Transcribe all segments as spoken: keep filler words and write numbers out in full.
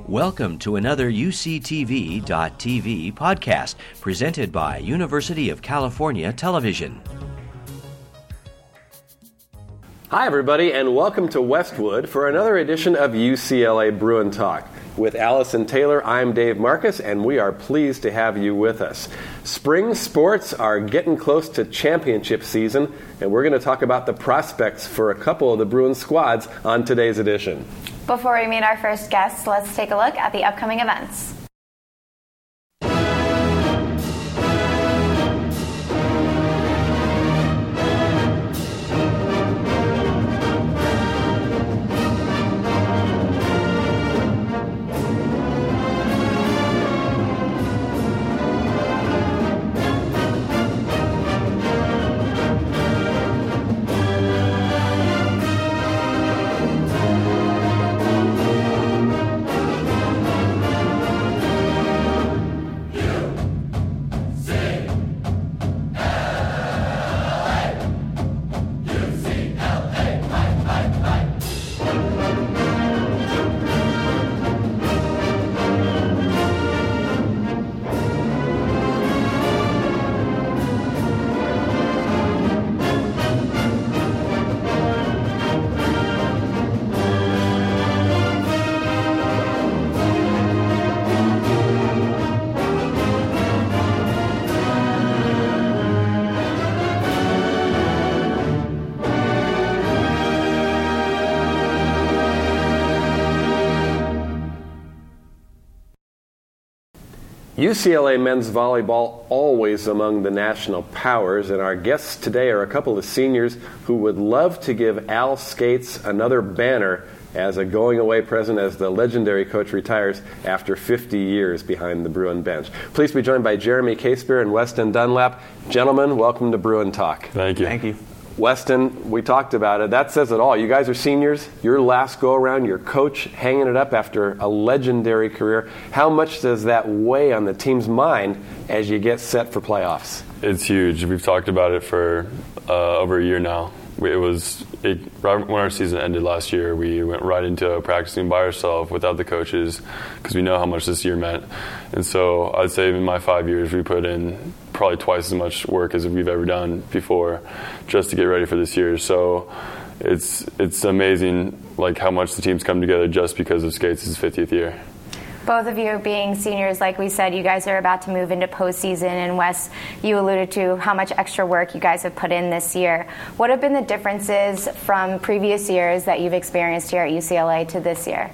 Welcome to another U C T V dot T V podcast presented by University of California Television. Hi, everybody, and welcome to Westwood for another edition of U C L A Bruin Talk. With Allison Taylor, I'm Dave Marcus, and we are pleased to have you with us. Spring sports are getting close to championship season, and we're going to talk about the prospects for a couple of the Bruin squads on today's edition. Before we meet our first guests, let's take a look at the upcoming events. U C L A men's volleyball always among the national powers, and our guests today are a couple of seniors who would love to give Al Skates another banner as a going-away present as the legendary coach retires after fifty years behind the Bruin bench. Please be joined by Jeremy Casebeer and Weston Dunlap. Gentlemen, welcome to Bruin Talk. Thank you. Thank you. Weston, we talked about it. That says it all. You guys are seniors. Your last go-around, your coach hanging it up after a legendary career. How much does that weigh on the team's mind as you get set for playoffs? It's huge. We've talked about it for uh, over a year now. It was it, right when our season ended last year, we went right into practicing by ourselves without the coaches because we know how much this year meant. And so I'd say in my five years, we put in probably twice as much work as we've ever done before just to get ready for this year. So it's it's amazing like how much the team's come together just because of Skates' fiftieth year. Both of you being seniors, like we said, you guys are about to move into postseason, and Wes, you alluded to how much extra work you guys have put in this year. What have been the differences from previous years that you've experienced here at U C L A to this year?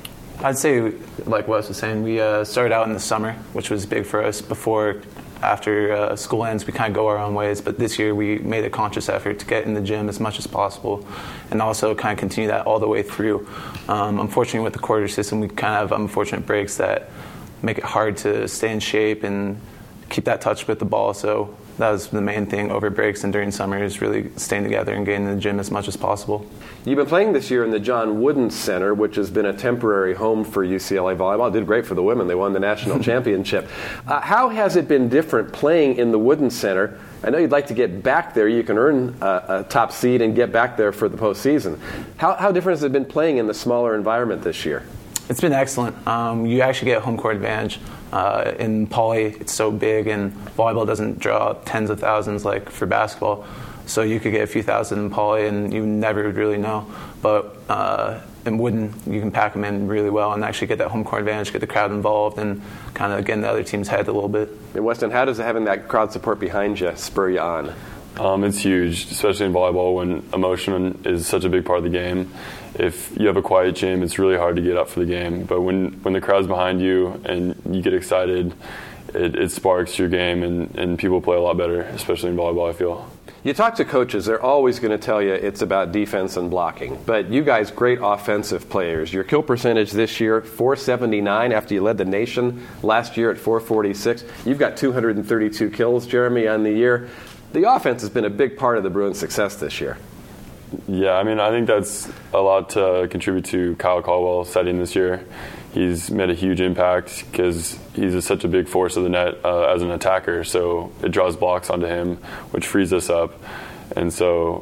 I'd say, like Wes was saying, we uh, started out in the summer, which was big for us. Before, after uh, school ends, we kind of go our own ways. But this year, we made a conscious effort to get in the gym as much as possible, and also kind of continue that all the way through. Um, unfortunately, with the quarter system, we kind of have unfortunate breaks that make it hard to stay in shape and keep that touch with the ball. So that was the main thing over breaks and during summer is really staying together and getting in the gym as much as possible. You've been playing this year in the John Wooden Center, which has been a temporary home for U C L A volleyball. It did great for the women. They won the national championship. Uh, how has it been different playing in the Wooden Center? I know you'd like to get back there. You can earn a, a top seed and get back there for the postseason. How, how different has it been playing in the smaller environment this year? It's been excellent. Um, you actually get home court advantage. Uh, in Poly, it's so big, and volleyball doesn't draw tens of thousands like for basketball. So you could get a few thousand in Poly, and you never would really know. But uh, in Wooden, you can pack them in really well and actually get that home court advantage, get the crowd involved, and kind of get in the other team's head a little bit. And Weston, how does having that crowd support behind you spur you on? Um, it's huge, especially in volleyball when emotion is such a big part of the game. If you have a quiet gym, it's really hard to get up for the game. But when, when the crowd's behind you and you get excited, it, it sparks your game, and, and people play a lot better, especially in volleyball, I feel. You talk to coaches, they're always going to tell you it's about defense and blocking. But you guys, great offensive players. Your kill percentage this year, four seventy-nine, after you led the nation last year at four forty-six. You've got two hundred thirty-two kills, Jeremy, on the year. The offense has been a big part of the Bruins' success this year. Yeah, I mean, I think that's a lot to contribute to Kyle Caldwell setting this year. He's made a huge impact because he's a, such a big force of the net uh, as an attacker, so it draws blocks onto him, which frees us up. And so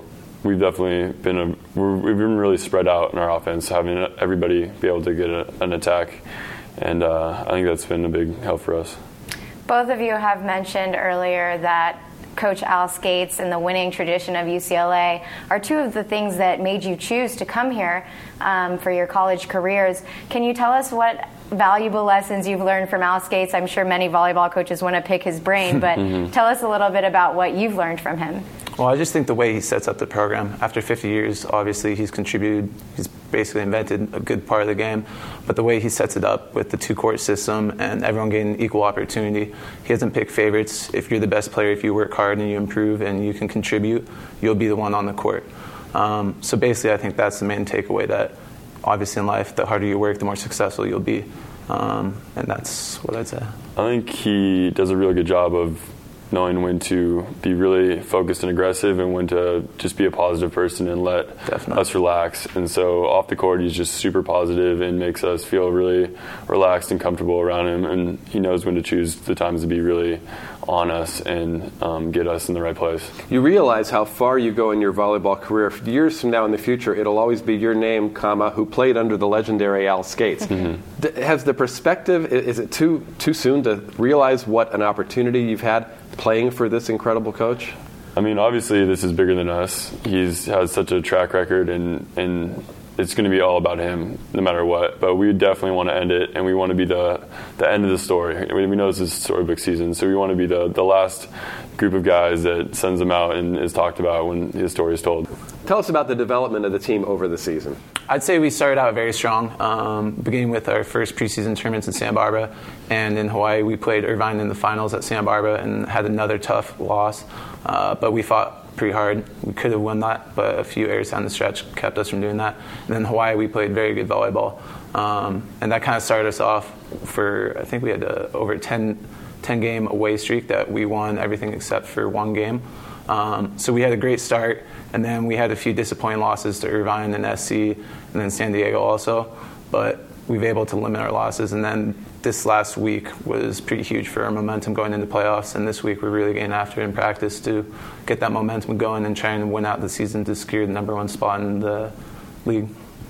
we've definitely been a, we're, we've been really spread out in our offense, having everybody be able to get a, an attack, and uh, I think that's been a big help for us. Both of you have mentioned earlier that Coach Al Scates and the winning tradition of U C L A are two of the things that made you choose to come here um, for your college careers. Can you tell us what valuable lessons you've learned from Al Scates? I'm sure many volleyball coaches want to pick his brain, but mm-hmm. tell us a little bit about what you've learned from him. Well, I just think the way he sets up the program, after fifty years, obviously he's contributed, he's basically invented a good part of the game, but the way he sets it up with the two-court system and everyone getting equal opportunity, he doesn't pick favorites. If you're the best player, if you work hard and you improve and you can contribute, you'll be the one on the court. Um, so basically I think that's the main takeaway, that obviously in life, the harder you work, the more successful you'll be. Um, and that's what I'd say. I think he does a really good job of knowing when to be really focused and aggressive and when to just be a positive person and let Definitely. us relax. And so off the court, he's just super positive and makes us feel really relaxed and comfortable around him. And he knows when to choose the times to be really on us and um, get us in the right place. You realize how far you go in your volleyball career. Years from now in the future, it'll always be your name, comma, who played under the legendary Al Scates. Mm-hmm. D- has the perspective, is it too too soon to realize what an opportunity you've had playing for this incredible coach? I mean, obviously this is bigger than us. He's has such a track record, and and it's going to be all about him no matter what. But we definitely want to end it, and we want to be the the end of the story. We, we know this is storybook season, so we want to be the, the last group of guys that sends him out and is talked about when his story is told. Tell us about the development of the team over the season. I'd say we started out very strong, um, beginning with our first preseason tournaments in Santa Barbara, and in Hawaii we played Irvine in the finals at Santa Barbara and had another tough loss, uh, but we fought pretty hard. We could have won that, but a few errors down the stretch kept us from doing that. And then Hawaii we played very good volleyball, um, and that kind of started us off for, I think we had a, over a ten game away streak that we won everything except for one game. Um, so we had a great start, and then we had a few disappointing losses to Irvine and S C, and then San Diego also. But we were able to limit our losses, and then this last week was pretty huge for our momentum going into playoffs. And this week we're really getting after it in practice to get that momentum going and try and win out the season to secure the number one spot in the league.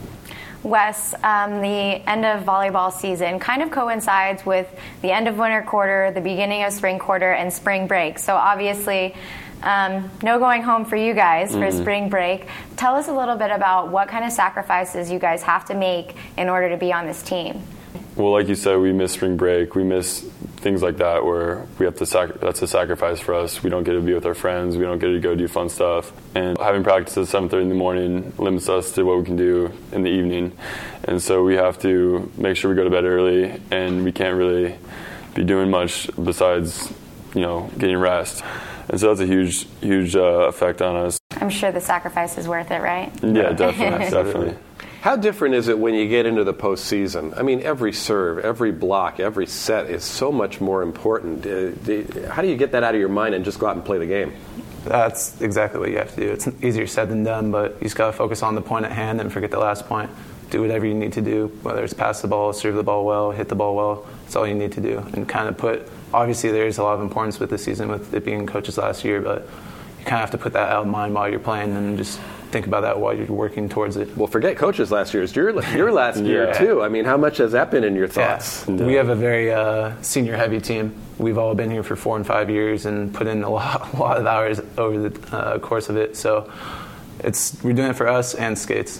Wes, um, the end of volleyball season kind of coincides with the end of winter quarter, the beginning of spring quarter, and spring break. So obviously, um, no going home for you guys for mm-hmm. spring break. Tell us a little bit about what kind of sacrifices you guys have to make in order to be on this team. Well, like you said, we miss spring break. We miss things like that where we have to sac- that's a sacrifice for us. We don't get to be with our friends. We don't get to go do fun stuff. And having practice at seven thirty in the morning limits us to what we can do in the evening. And so we have to make sure we go to bed early, and we can't really be doing much besides, you know, getting rest. And so that's a huge, huge uh, effect on us. I'm sure the sacrifice is worth it, right? Yeah, definitely, definitely. How different is it when you get into the postseason? I mean, every serve, every block, every set is so much more important. Uh, how do you get that out of your mind and just go out and play the game? That's exactly what you have to do. It's easier said than done, but you just got to focus on the point at hand and forget the last point. Do whatever you need to do, whether it's pass the ball, serve the ball well, hit the ball well. That's all you need to do. And kind of put, obviously there's a lot of importance with the season with it being coaches last year, but you kind of have to put that out of mind while you're playing and just think about that while you're working towards it. Well, forget coaches last year. It's your, your last yeah. year, too. I mean, how much has that been in your thoughts? Yeah. No. We have a very uh, senior-heavy team. We've all been here for four and five years and put in a lot, a lot of hours over the uh, course of it. So it's we're doing it for us and Skates.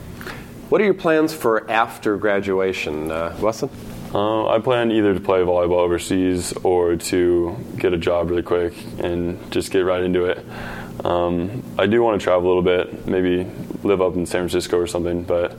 What are your plans for after graduation, uh, Weston? Uh, I plan either to play volleyball overseas or to get a job really quick and just get right into it. Um, I do want to travel a little bit, maybe live up in San Francisco or something, but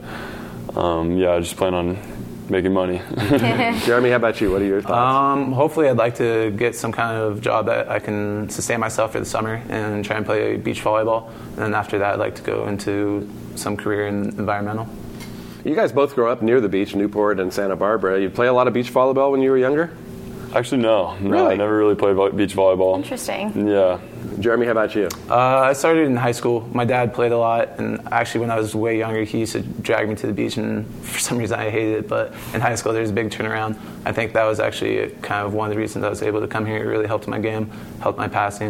um, yeah, I just plan on making money. Jeremy, how about you? What are your thoughts? Um, hopefully I'd like to get some kind of job that I can sustain myself for the summer and try and play beach volleyball. And then after that, I'd like to go into some career in environmental. You guys both grew up near the beach, Newport and Santa Barbara. You play a lot of beach volleyball when you were younger? Actually, no. No, really? I never really played vo- beach volleyball. Interesting. Yeah. Jeremy, how about you? Uh, I started in high school. My dad played a lot, and actually when I was way younger, he used to drag me to the beach, and for some reason I hated it. But in high school, there's a big turnaround. I think that was actually kind of one of the reasons I was able to come here. It really helped my game, helped my passing.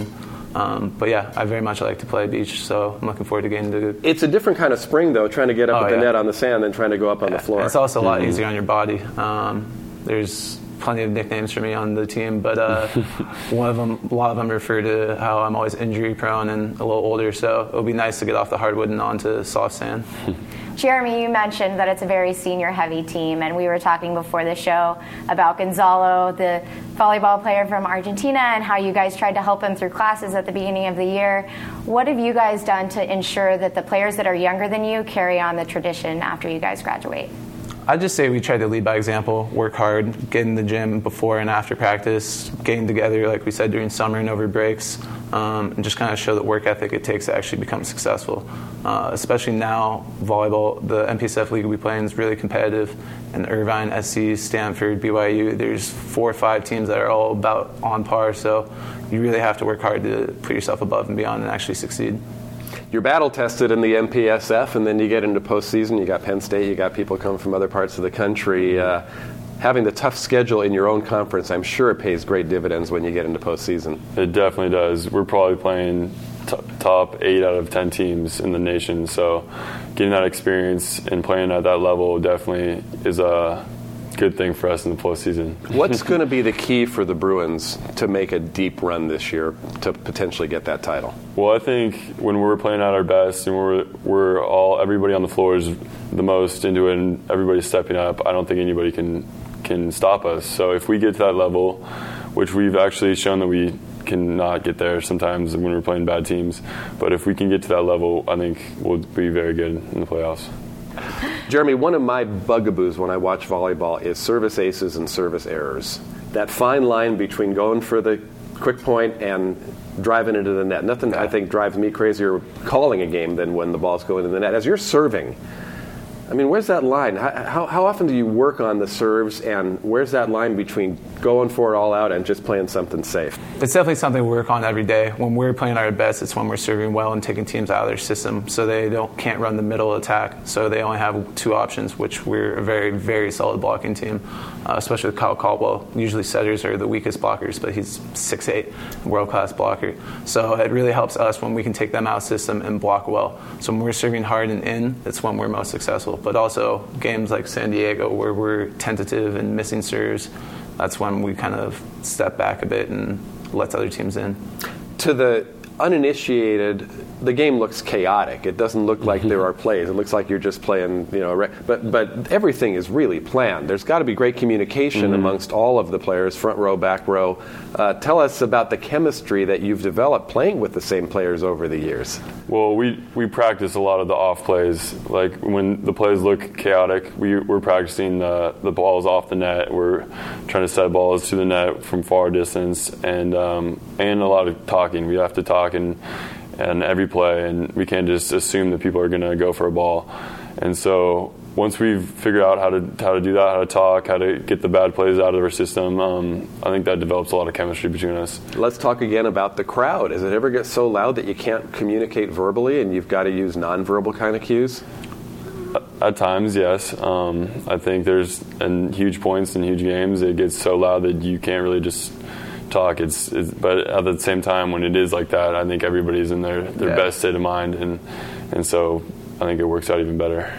Um, but yeah, I very much like to play beach, so I'm looking forward to getting to. It's a different kind of spring, though, trying to get up oh, at the yeah. net on the sand than trying to go up on yeah. the floor. It's also a lot mm-hmm. easier on your body. Um, there's plenty of nicknames for me on the team, but uh, one of them, a lot of them refer to how I'm always injury prone and a little older, so it'll be nice to get off the hardwood and onto soft sand. Jeremy, you mentioned that it's a very senior-heavy team, and we were talking before the show about Gonzalo, the volleyball player from Argentina, and how you guys tried to help him through classes at the beginning of the year. What have you guys done to ensure that the players that are younger than you carry on the tradition after you guys graduate? I'd just say we try to lead by example, work hard, get in the gym before and after practice, getting together, like we said, during summer and over breaks, um, and just kind of show the work ethic it takes to actually become successful. Uh, especially now, volleyball, the M P S F league we play in is really competitive. And Irvine, S C, Stanford, B Y U, there's four or five teams that are all about on par, so you really have to work hard to put yourself above and beyond and actually succeed. You're battle tested in the M P S F, and then you get into postseason. You got Penn State, you got people coming from other parts of the country. Uh, having the tough schedule in your own conference, I'm sure it pays great dividends when you get into postseason. It definitely does. We're probably playing t- top eight out of ten teams in the nation, so getting that experience and playing at that level definitely is a good thing for us in the postseason. What's going to be the key for the Bruins to make a deep run this year to potentially get that title? Well, I think when we're playing at our best and we're we're all everybody on the floor is the most into it and everybody's stepping up, I don't think anybody can can stop us. So if we get to that level, which we've actually shown that we cannot get there sometimes when we're playing bad teams, but if we can get to that level, I think we'll be very good in the playoffs. Jeremy, one of my bugaboos when I watch volleyball is service aces and service errors. That fine line between going for the quick point and driving into the net. Nothing, I think, drives me crazier calling a game than when the ball's going in the net. As you're serving, I mean, where's that line? How, how often do you work on the serves, and where's that line between going for it all out and just playing something safe? It's definitely something we work on every day. When we're playing our best, it's when we're serving well and taking teams out of their system, so they don't can't run the middle attack. So they only have two options, which we're a very, very solid blocking team, uh, especially with Kyle Caldwell. Usually setters are the weakest blockers, but he's six eight, world-class blocker. So it really helps us when we can take them out of system and block well. So when we're serving hard and in, that's when we're most successful. But also games like San Diego where we're tentative and missing serves, that's when we kind of step back a bit and let other teams in. To the uninitiated, the game looks chaotic. It doesn't look like there are plays. It looks like you're just playing, you know, but but everything is really planned. There's got to be great communication mm-hmm. amongst all of the players, front row, back row. Uh, tell us about the chemistry that you've developed playing with the same players over the years. Well, we, we practice a lot of the off plays. Like when the plays look chaotic, we, we're practicing the, the balls off the net. We're trying to set balls to the net from far distance, and um, and a lot of talking. We have to talk and and every play, and we can't just assume that people are going to go for a ball. And so once we've figured out how to how to do that, how to talk, how to get the bad plays out of our system, um, I think that develops a lot of chemistry between us. Let's talk again about the crowd. Does it ever get so loud that you can't communicate verbally and you've got to use nonverbal kind of cues? At times, yes. Um, I think there's in huge points in huge games, it gets so loud that you can't really just talk. It's, it's but at the same time, when it is like that, I think everybody's in their, their yeah. best state of mind, and and so I think it works out even better.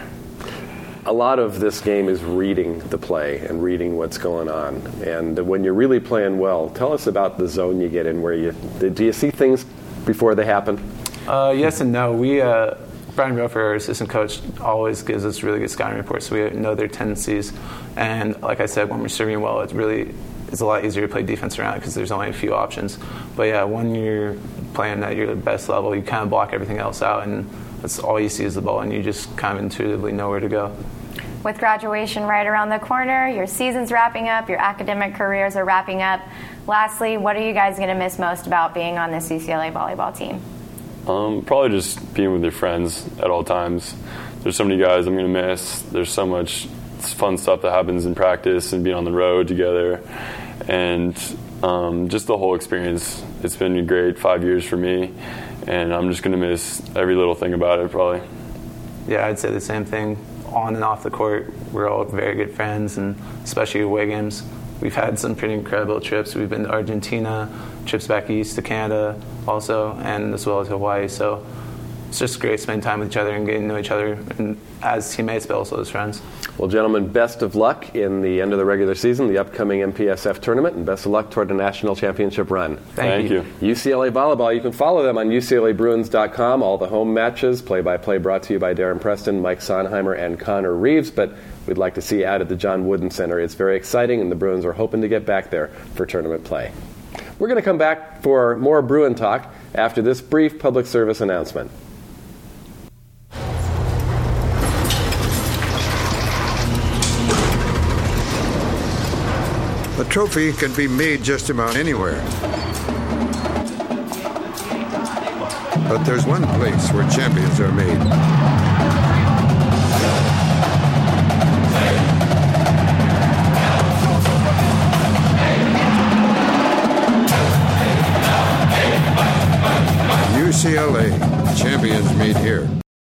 A lot of this game is reading the play and reading what's going on. And when you're really playing well, tell us about the zone you get in where you do you see things before they happen? Uh, yes and no. We uh, Brian Rofer, our assistant coach, always gives us really good scouting reports, so we know their tendencies. And like I said, when we're serving well, it's really it's a lot easier to play defense around it because there's only a few options. But yeah, when you're playing at your best level, you kind of block everything else out, and that's all you see is the ball, and you just kind of intuitively know where to go. With graduation right around the corner, your season's wrapping up, your academic careers are wrapping up. Lastly, what are you guys going to miss most about being on this U C L A volleyball team? Um, probably just being with your friends at all times. There's so many guys I'm going to miss. There's so much fun stuff that happens in practice and being on the road together. And um, just the whole experience. It's been a great five years for me, and I'm just going to miss every little thing about it probably. Yeah, I'd say the same thing. on and off the court, we're all very good friends, and especially away games. We've had some pretty incredible trips. We've been to Argentina, trips back east to Canada also, and as well as Hawaii. So it's just great spending time with each other and getting to know each other and as teammates, but also as friends. Well, gentlemen, best of luck in the end of the regular season, the upcoming M P S F tournament, and best of luck toward the national championship run. Thank, Thank you. you. U C L A Volleyball, you can follow them on U C L A Bruins dot com. All the home matches, play-by-play brought to you by Darren Preston, Mike Sonheimer, and Connor Reeves. But we'd like to see you out at the John Wooden Center. It's very exciting, and the Bruins are hoping to get back there for tournament play. We're going to come back for more Bruin talk after this brief public service announcement. A trophy can be made just about anywhere. But there's one place where champions are made. U C L A, champions meet here.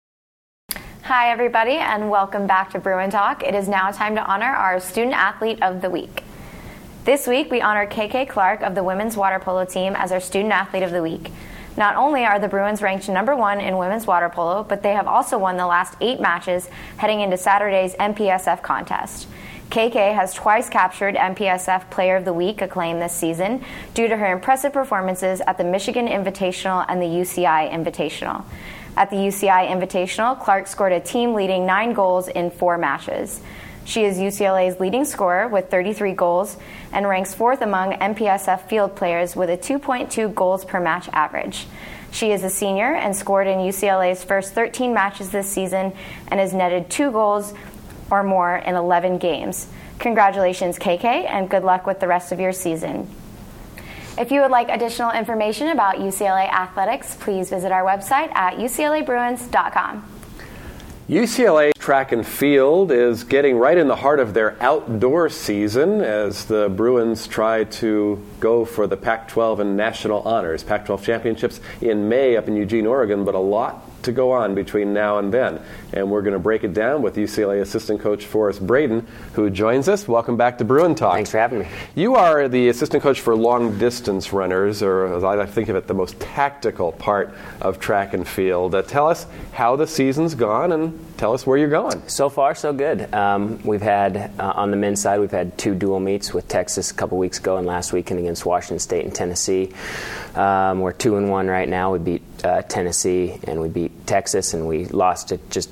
Hi, everybody, and welcome back to Bruin Talk. It is now time to honor our Student Athlete of the Week. This week, we honor K K Clark of the women's water polo team as our Student Athlete of the Week. Not only are the Bruins ranked number one in women's water polo, but they have also won the last eight matches heading into Saturday's M P S F contest. K K has twice captured M P S F Player of the Week acclaim this season due to her impressive performances at the Michigan Invitational and the U C I Invitational. At the U C I Invitational, Clark scored a team-leading nine goals in four matches. She is U C L A's leading scorer with thirty-three goals and ranks fourth among M P S F field players with a two point two goals per match average. She is a senior and scored in U C L A's first thirteen matches this season and has netted two goals or more in eleven games. Congratulations, K K, and good luck with the rest of your season. If you would like additional information about U C L A athletics, please visit our website at U C L A Bruins dot com. U C L A track and field is getting right in the heart of their outdoor season as the Bruins try to go for the Pac twelve and national honors. Pac twelve championships in May up in Eugene, Oregon, but a lot to go on between now and then. And we're going to break it down with U C L A assistant coach Forrest Braden, who joins us. Welcome back to Bruin Talk. Thanks for having me. You are the assistant coach for long distance runners, or as I think of it, the most tactical part of track and field. Uh, tell us how the season's gone and tell us where you're going. So far, so good. Um, we've had, uh, on the men's side, we've had two dual meets with Texas a couple weeks ago and last weekend against Washington State and Tennessee. Um, we're two and one right now. We beat uh, Tennessee and we beat Texas, and we lost it just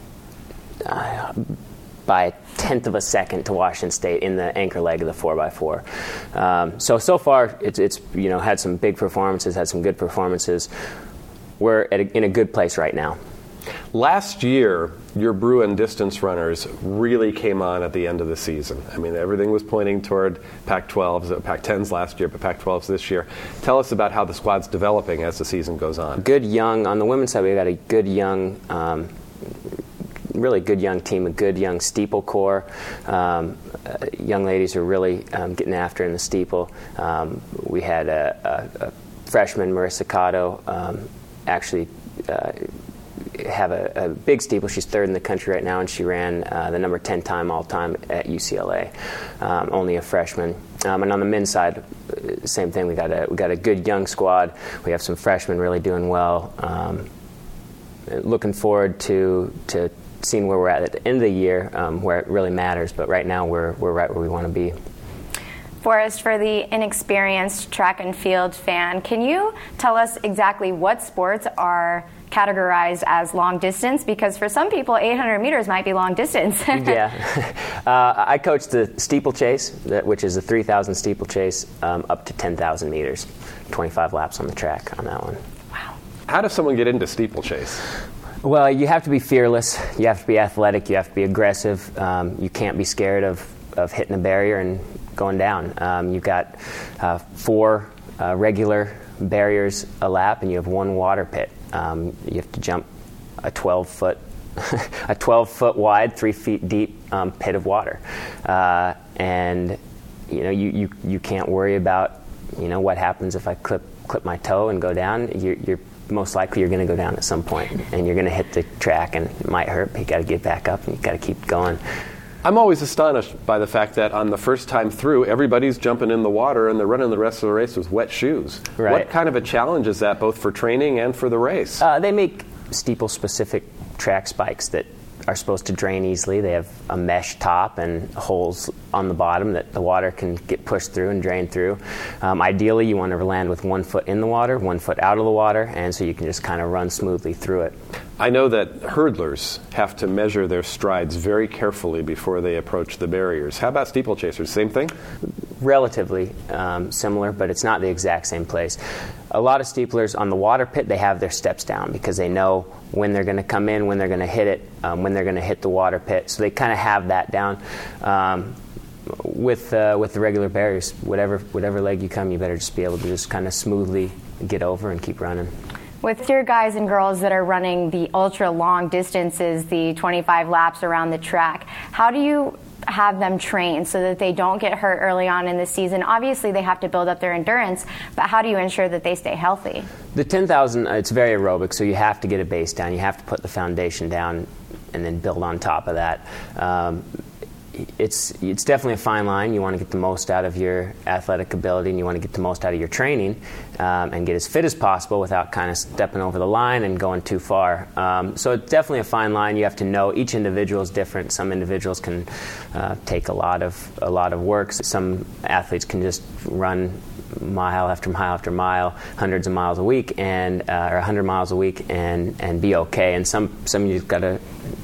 uh, by a tenth of a second to Washington State in the anchor leg of the four by four. Um, so, so far, it's, it's, you know, had some big performances, had some good performances. We're at a, in a good place right now. Last year, your Bruin distance runners really came on at the end of the season. I mean, everything was pointing toward Pac twelves, Pac tens last year, but Pac twelves this year. Tell us about how the squad's developing as the season goes on. Good young, on the women's side, we've got a good young, um, really good young team, a good young steeple core. Um, uh, young ladies are really um, getting after in the steeple. Um, we had a, a, a freshman, Marissa Cotto, um, actually uh, have a, a big steeple. She's third in the country right now, and she ran uh, the number ten time all-time at U C L A. Um, only a freshman. Um, and on the men's side, same thing. We got a we got a good young squad. We have some freshmen really doing well. Um, looking forward to to seeing where we're at at the end of the year, um, where it really matters. But right now, we're we're right where we want to be. Forrest, for the inexperienced track and field fan, can you tell us exactly what sports are categorized as long distance? Because for some people, eight hundred meters might be long distance. Yeah. Uh, I coach the steeplechase, which is a three thousand steeplechase um, up to ten thousand meters, twenty-five laps on the track on that one. Wow. How does someone get into steeplechase? Well, you have to be fearless. You have to be athletic. You have to be aggressive. Um, you can't be scared of, of hitting a barrier and going down. Um, you've got uh, four uh, regular barriers a lap, and you have one water pit. Um, you have to jump a twelve foot, a twelve foot wide, three feet deep um, pit of water, uh, and you know you, you, you can't worry about you know what happens if I clip clip my toe and go down. You're you're, most likely you're going to go down at some point, and you're going to hit the track, and it might hurt, but you got to get back up, and you got to keep going. I'm always astonished by the fact that on the first time through, everybody's jumping in the water and they're running the rest of the race with wet shoes. Right. What kind of a challenge is that, both for training and for the race? Uh, they make steeple-specific track spikes that are supposed to drain easily. They have a mesh top and holes on the bottom that the water can get pushed through and drain through. Um, ideally, you want to land with one foot in the water, one foot out of the water, and so you can just kind of run smoothly through it. I know that hurdlers have to measure their strides very carefully before they approach the barriers. How about steeplechasers? Same thing? Relatively um, similar, but it's not the exact same place. A lot of steeplers on the water pit, they have their steps down because they know when they're going to come in, when they're going to hit it, um, when they're going to hit the water pit. So they kind of have that down. Um, with uh, with the regular barriers, whatever whatever leg you come, you better just be able to just kind of smoothly get over and keep running. With your guys and girls that are running the ultra long distances, the twenty-five laps around the track, how do you have them train so that they don't get hurt early on in the season? Obviously, they have to build up their endurance, but how do you ensure that they stay healthy? The ten thousand, it's very aerobic, so you have to get a base down. You have to put the foundation down and then build on top of that. Um, It's it's definitely a fine line. You want to get the most out of your athletic ability, and you want to get the most out of your training, um, and get as fit as possible without kind of stepping over the line and going too far. Um, so it's definitely a fine line. You have to know each individual is different. Some individuals can uh, take a lot of a lot of work. Some athletes can just run mile after mile after mile, hundreds of miles a week, and uh, or one hundred miles a week, and and be okay. And some some you've got to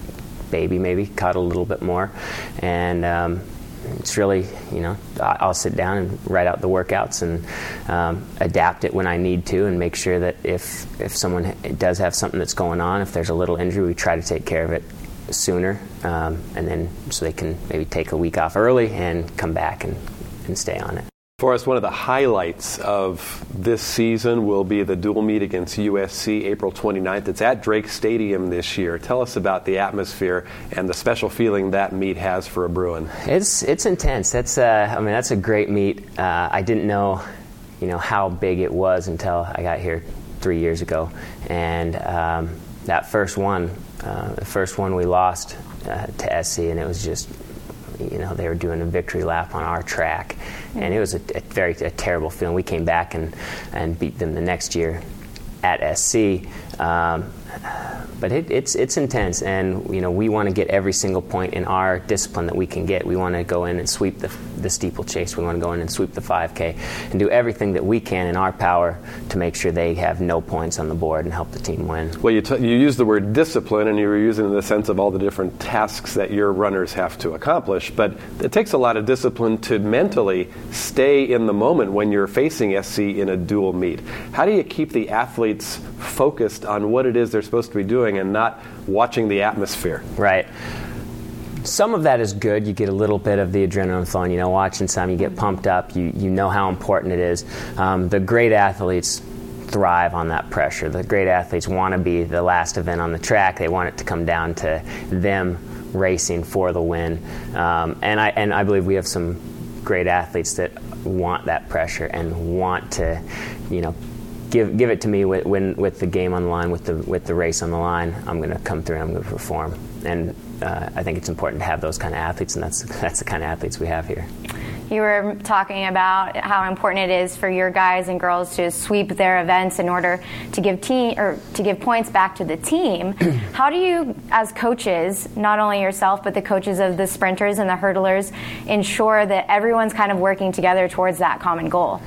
baby maybe cut a little bit more, and um, it's really, you know, I'll sit down and write out the workouts and um, adapt it when I need to, and make sure that if if someone does have something that's going on, if there's a little injury, we try to take care of it sooner, um, and then so they can maybe take a week off early and come back and, and stay on it. Forrest, one of the highlights of this season will be the dual meet against U S C April twenty-ninth. It's at Drake Stadium this year. Tell us about the atmosphere and the special feeling that meet has for a Bruin. It's it's intense. That's uh, I mean that's a great meet. Uh, I didn't know, you know, how big it was until I got here three years ago, and um, that first one, uh, the first one we lost uh, to S C, and it was just, you know, they were doing a victory lap on our track, and it was a, a very a terrible feeling. We came back and, and beat them the next year at S C, um, but it, it's it's intense, and you know we want to get every single point in our discipline that we can get. We want to go in and sweep the the steeplechase. We want to go in and sweep the five K, and do everything that we can in our power to make sure they have no points on the board and help the team win. Well, you t- you used the word discipline, and you were using it in the sense of all the different tasks that your runners have to accomplish. But it takes a lot of discipline to mentally stay in the moment when you're facing S C in a dual meet. How do you keep the athletes focused on what it is they're supposed to be doing and not watching the atmosphere? Right. Some of that is good. You get a little bit of the adrenaline flowing. You know, watching some, you get pumped up. You you know how important it is. Um, the great athletes thrive on that pressure. The great athletes want to be the last event on the track. They want it to come down to them racing for the win. Um, and I and I believe we have some great athletes that want that pressure and want to, you know, give give it to me with, when with the game on the line, with the with the race on the line. I'm going to come through and I'm going to perform. And uh, I think it's important to have those kind of athletes, and that's that's the kind of athletes we have here. You were talking about how important it is for your guys and girls to sweep their events in order to give team or to give points back to the team. How do you, as coaches, not only yourself but the coaches of the sprinters and the hurdlers, ensure that everyone's kind of working together towards that common goal?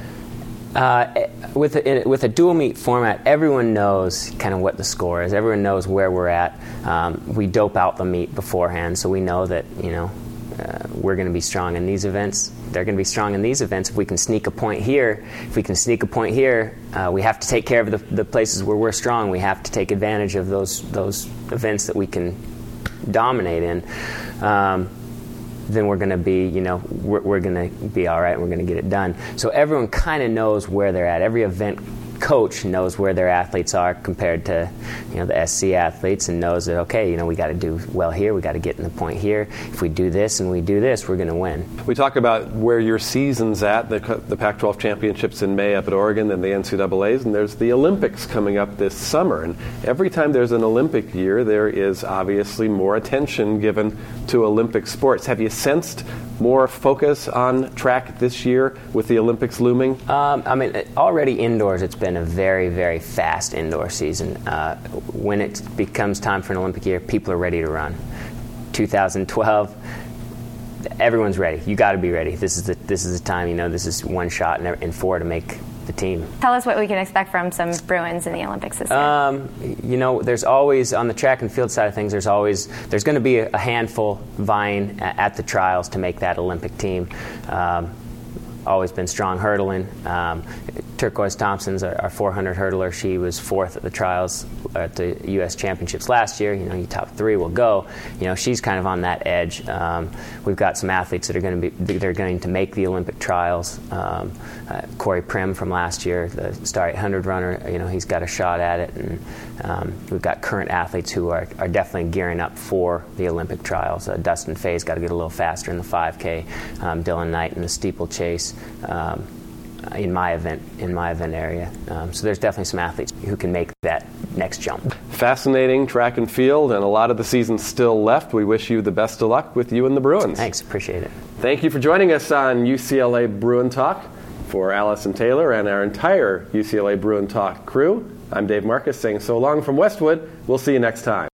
Uh, with a, with a dual meet format, everyone knows kind of what the score is. Everyone knows where we're at. Um, we dope out the meet beforehand, so we know that, you know, uh, we're going to be strong in these events. They're going to be strong in these events. If we can sneak a point here, if we can sneak a point here, uh, we have to take care of the, the places where we're strong. We have to take advantage of those those events that we can dominate in. Um, then we're going to be, you know, we're, we're going to be all right, and we're going to get it done. So everyone kind of knows where they're at. Every event coach knows where their athletes are compared to, you know, the S C athletes, and knows that, okay, you know, we got to do well here, we got to get in the point here. If we do this and we do this, we're going to win. We talk about where your season's at, the, the Pac twelve championships in May up at Oregon, and the N C double A's, and there's the Olympics coming up this summer. And every time there's an Olympic year, there is obviously more attention given to Olympic sports. Have you sensed more focus on track this year with the Olympics looming? Um, I mean, already indoors, it's been a very, very fast indoor season. Uh, when it becomes time for an Olympic year, people are ready to run. two thousand twelve, everyone's ready. You got to be ready. This is the this is the time. You know, this is one shot in, in four to make the team. Tell us what we can expect from some Bruins in the Olympics this year. Um, you know, there's always, on the track and field side of things, there's always, there's going to be a, a handful vying at, at the trials to make that Olympic team. Um, always been strong hurdling. Um, Turquoise Thompson's our, our four hundred hurdler. She was fourth at the trials at the U S Championships last year. You know, you top three will go. You know, she's kind of on that edge. Um, we've got some athletes that are going to be they're going to make the Olympic trials. Um, uh, Corey Prim from last year, the Star eight hundred runner. You know, he's got a shot at it, and um, we've got current athletes who are, are definitely gearing up for the Olympic trials. Uh, Dustin Fay's got to get a little faster in the five K. Um, Dylan Knight in the steeplechase. Um, in my event in my event area. Um, so there's definitely some athletes who can make that next jump. Fascinating track and field, and a lot of the season still left. We wish you the best of luck with you and the Bruins. Thanks, appreciate it. Thank you for joining us on U C L A Bruin Talk. For Allison Taylor and our entire U C L A Bruin Talk crew, I'm Dave Marcus saying so long from Westwood. We'll see you next time.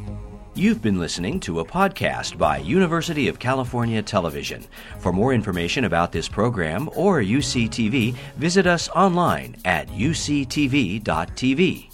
You've been listening to a podcast by University of California Television. For more information about this program or U C T V, visit us online at U C T V dot T V.